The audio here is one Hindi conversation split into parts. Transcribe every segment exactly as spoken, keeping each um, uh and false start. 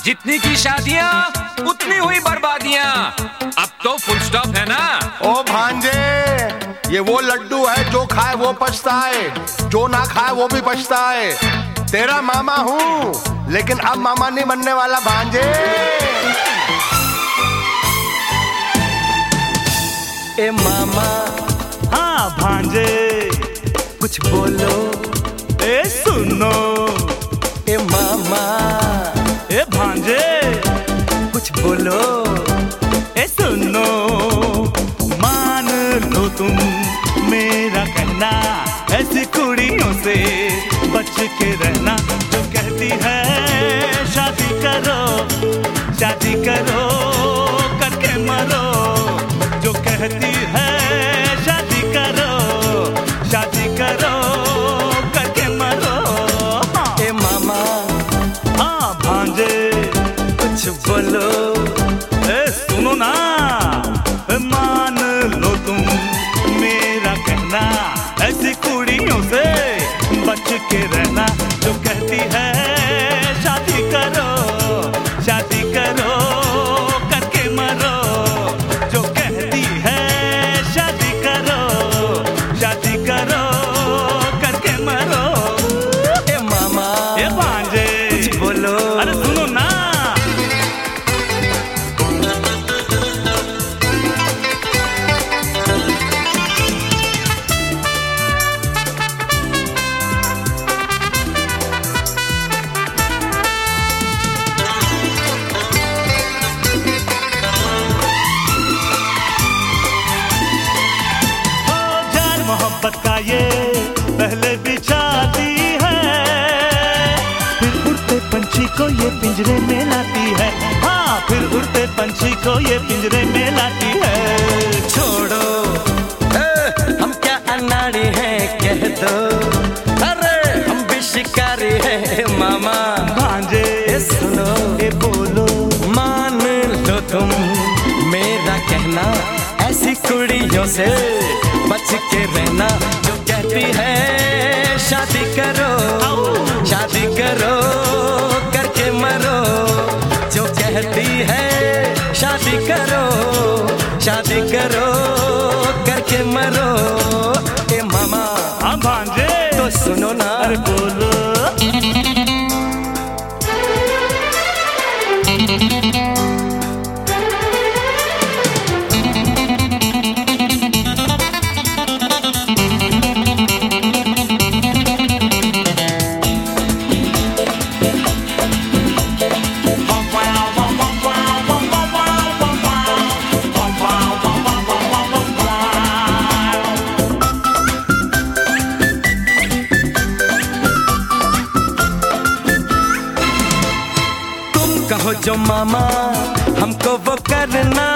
जितनी की शादियाँ उतनी हुई बर्बादियाँ। अब तो फुल स्टॉप है ना। ओ भांजे, ये वो लड्डू है जो खाए वो पछताए, जो ना खाए वो भी पछताए। तेरा मामा हूँ लेकिन अब मामा नहीं बनने वाला भांजे। ए मामा, हाँ भांजे, कुछ बोलो। ए सुनो। ए मामा, ए भांजे, कुछ बोलो। ए सुनो। मान लो तुम मेरा कहना, ऐसी कुड़ियों से बच के रहना जो कहती है शादी करो, शादी करो करके मरो। जो कहती है शादी करो, शादी करो करके मरो। ए मामा, हाँ भांजे, कुछ बोलो। ए सुनो ना। मान लो तुम मेरा कहना, ऐसी कुड़ियों से बच के रहना जो कहती है शादी करो, शादी करो करके मरो। जो कहती है शादी करो, शादी करो करके मरो। ए मामा, ए भांजे, कुछ बोलो। अरे सुनो ना। मोहब्बत का ये पहले बिछाती है, फिर उड़ते पंछी को ये पिंजरे में लाती है। हाँ, फिर उड़ते पंछी को ये पिंजरे में लाती है। छोड़ो, ए, हम क्या अनाड़ी हैं कह दो। अरे हम भी शिकारी हैं मामा। भांजे, ए सुनो, ए बोलो। मान लो तुम मेरा कहना, ऐसी कुड़ियों से बच के रहना जो कहती है शादी करो, शादी करो करके मरो। जो कहती है शादी करो, शादी करो करके मरो। ए मामा, हाँ भांजे, तो सुनो ना। अरे बोलो। कहो जो मामा हमको वो करना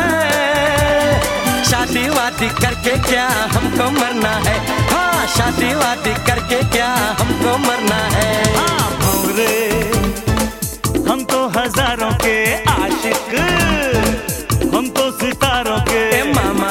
है, शादी वादी करके क्या हमको मरना है। हाँ, शादी वादी करके क्या हमको मरना है। हाँ भौरे, हम तो हजारों के आशिक, हम तो सितारों के। ए मामा,